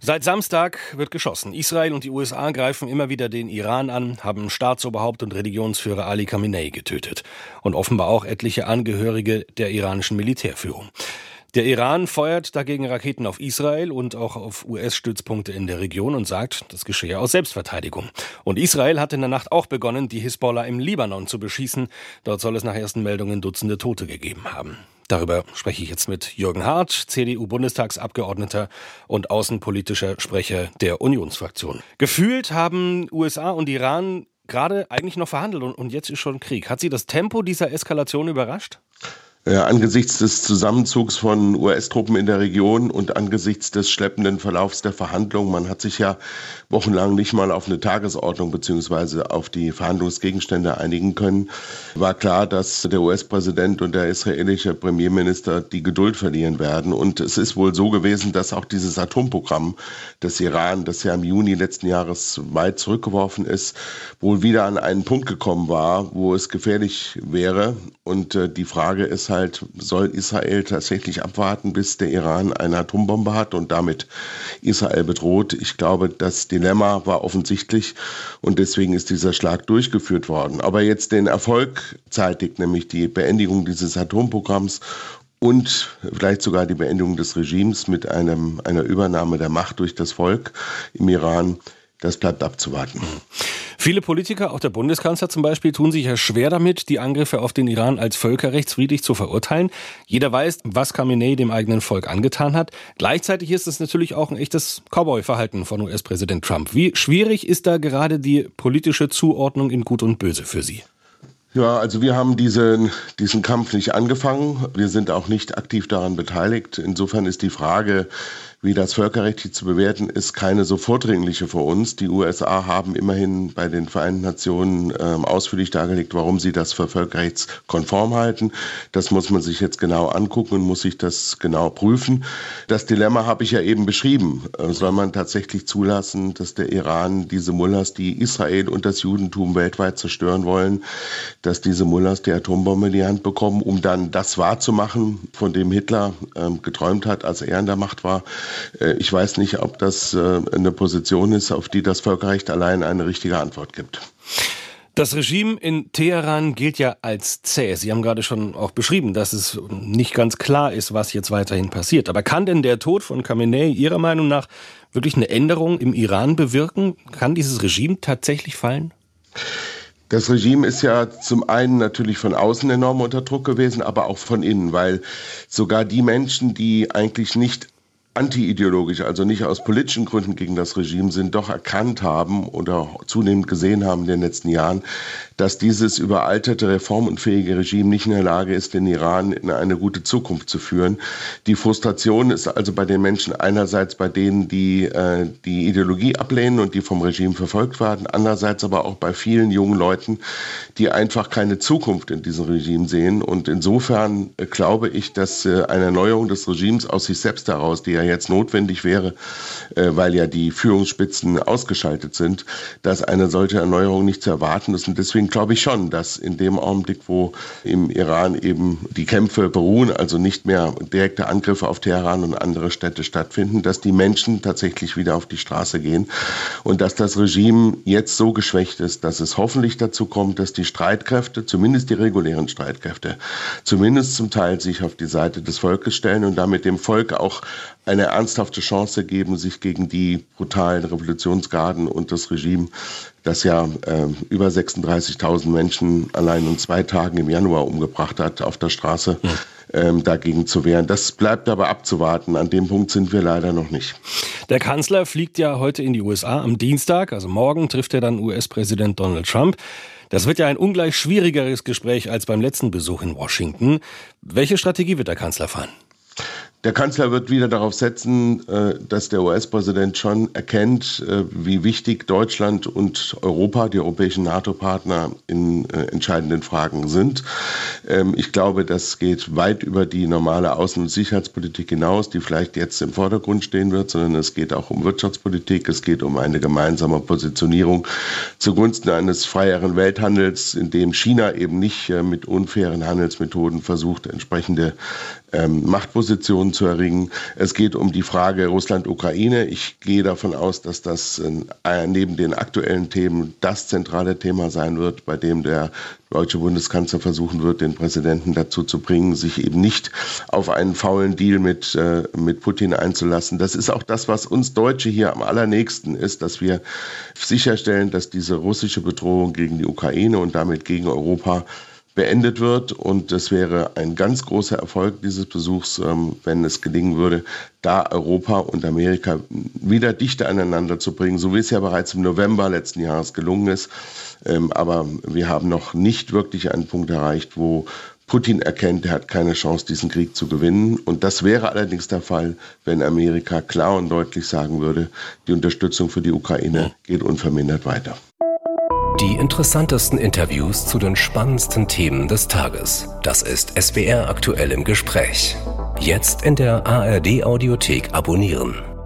Seit Samstag wird geschossen. Israel und die USA greifen immer wieder den Iran an, haben Staatsoberhaupt und Religionsführer Ali Khamenei getötet. Und offenbar auch etliche Angehörige der iranischen Militärführung. Der Iran feuert dagegen Raketen auf Israel und auch auf US-Stützpunkte in der Region und sagt, das geschehe aus Selbstverteidigung. Und Israel hat in der Nacht auch begonnen, die Hisbollah im Libanon zu beschießen. Dort soll es nach ersten Meldungen Dutzende Tote gegeben haben. Darüber spreche ich jetzt mit Jürgen Hart, CDU-Bundestagsabgeordneter und außenpolitischer Sprecher der Unionsfraktion. Gefühlt haben USA und Iran gerade eigentlich noch verhandelt und jetzt ist schon Krieg. Hat Sie das Tempo dieser Eskalation überrascht? Angesichts des Zusammenzugs von US-Truppen in der Region und angesichts des schleppenden Verlaufs der Verhandlungen, man hat sich ja wochenlang nicht mal auf eine Tagesordnung bzw. auf die Verhandlungsgegenstände einigen können, war klar, dass der US-Präsident und der israelische Premierminister die Geduld verlieren werden. Und es ist wohl so gewesen, dass auch dieses Atomprogramm des Iran, das ja im Juni letzten Jahres weit zurückgeworfen ist, wohl wieder an einen Punkt gekommen war, wo es gefährlich wäre. Und die Frage ist halt, soll Israel tatsächlich abwarten, bis der Iran eine Atombombe hat und damit Israel bedroht? Ich glaube, das Dilemma war offensichtlich und deswegen ist dieser Schlag durchgeführt worden. Aber jetzt den Erfolg zeitigt, nämlich die Beendigung dieses Atomprogramms und vielleicht sogar die Beendigung des Regimes mit einer Übernahme der Macht durch das Volk im Iran, das bleibt abzuwarten. Viele Politiker, auch der Bundeskanzler zum Beispiel, tun sich ja schwer damit, die Angriffe auf den Iran als völkerrechtswidrig zu verurteilen. Jeder weiß, was Khamenei dem eigenen Volk angetan hat. Gleichzeitig ist es natürlich auch ein echtes Cowboy-Verhalten von US-Präsident Trump. Wie schwierig ist da gerade die politische Zuordnung in Gut und Böse für Sie? Ja, also wir haben diesen Kampf nicht angefangen. Wir sind auch nicht aktiv daran beteiligt. Insofern ist die Frage, wie das völkerrechtlich zu bewerten ist, keine so vordringliche für uns. Die USA haben immerhin bei den Vereinten Nationen ausführlich dargelegt, warum sie das für völkerrechtskonform halten. Das muss man sich jetzt genau angucken und muss sich das genau prüfen. Das Dilemma habe ich ja eben beschrieben. Soll man tatsächlich zulassen, dass der Iran diese Mullahs, die Israel und das Judentum weltweit zerstören wollen, dass diese Mullahs die Atombombe in die Hand bekommen, um dann das wahrzumachen, von dem Hitler geträumt hat, als er an der Macht war? Ich weiß nicht, ob das eine Position ist, auf die das Völkerrecht allein eine richtige Antwort gibt. Das Regime in Teheran gilt ja als zäh. Sie haben gerade schon auch beschrieben, dass es nicht ganz klar ist, was jetzt weiterhin passiert. Aber kann denn der Tod von Khamenei Ihrer Meinung nach wirklich eine Änderung im Iran bewirken? Kann dieses Regime tatsächlich fallen? Das Regime ist ja zum einen natürlich von außen enorm unter Druck gewesen, aber auch von innen, weil sogar die Menschen, die eigentlich nicht anti-ideologisch, also nicht aus politischen Gründen gegen das Regime sind, doch erkannt haben oder zunehmend gesehen haben in den letzten Jahren, dass dieses überalterte, reformunfähige Regime nicht in der Lage ist, den Iran in eine gute Zukunft zu führen. Die Frustration ist also bei den Menschen einerseits bei denen, die die Ideologie ablehnen und die vom Regime verfolgt werden, andererseits aber auch bei vielen jungen Leuten, die einfach keine Zukunft in diesem Regime sehen. Und insofern glaube ich, dass eine Erneuerung des Regimes aus sich selbst heraus, die ja jetzt notwendig wäre, weil ja die Führungsspitzen ausgeschaltet sind, dass eine solche Erneuerung nicht zu erwarten ist. Und deswegen glaube ich schon, dass in dem Augenblick, wo im Iran eben die Kämpfe beruhen, also nicht mehr direkte Angriffe auf Teheran und andere Städte stattfinden, dass die Menschen tatsächlich wieder auf die Straße gehen und dass das Regime jetzt so geschwächt ist, dass es hoffentlich dazu kommt, dass die Streitkräfte, zumindest die regulären Streitkräfte, zumindest zum Teil sich auf die Seite des Volkes stellen und damit dem Volk auch eine ernsthafte Chance geben, sich gegen die brutalen Revolutionsgarden und das Regime, das ja über 36.000 Menschen allein in 2 Tagen im Januar umgebracht hat, auf der Straße, dagegen zu wehren. Das bleibt aber abzuwarten. An dem Punkt sind wir leider noch nicht. Der Kanzler fliegt ja heute in die USA am Dienstag, also morgen trifft er dann US-Präsident Donald Trump. Das wird ja ein ungleich schwierigeres Gespräch als beim letzten Besuch in Washington. Welche Strategie wird der Kanzler fahren? Der Kanzler wird wieder darauf setzen, dass der US-Präsident schon erkennt, wie wichtig Deutschland und Europa, die europäischen NATO-Partner, in entscheidenden Fragen sind. Ich glaube, das geht weit über die normale Außen- und Sicherheitspolitik hinaus, die vielleicht jetzt im Vordergrund stehen wird, sondern es geht auch um Wirtschaftspolitik, es geht um eine gemeinsame Positionierung zugunsten eines freieren Welthandels, in dem China eben nicht mit unfairen Handelsmethoden versucht, entsprechende Machtpositionen zu erringen. Es geht um die Frage Russland-Ukraine. Ich gehe davon aus, dass das neben den aktuellen Themen das zentrale Thema sein wird, bei dem der deutsche Bundeskanzler versuchen wird, den Präsidenten dazu zu bringen, sich eben nicht auf einen faulen Deal mit Putin einzulassen. Das ist auch das, was uns Deutsche hier am allernächsten ist, dass wir sicherstellen, dass diese russische Bedrohung gegen die Ukraine und damit gegen Europa beendet wird. Und es wäre ein ganz großer Erfolg dieses Besuchs, wenn es gelingen würde, da Europa und Amerika wieder dichter aneinander zu bringen, so wie es ja bereits im November letzten Jahres gelungen ist. Aber wir haben noch nicht wirklich einen Punkt erreicht, wo Putin erkennt, er hat keine Chance, diesen Krieg zu gewinnen. Und das wäre allerdings der Fall, wenn Amerika klar und deutlich sagen würde, die Unterstützung für die Ukraine geht unvermindert weiter. Die interessantesten Interviews zu den spannendsten Themen des Tages. Das ist SWR aktuell im Gespräch. Jetzt in der ARD Audiothek abonnieren.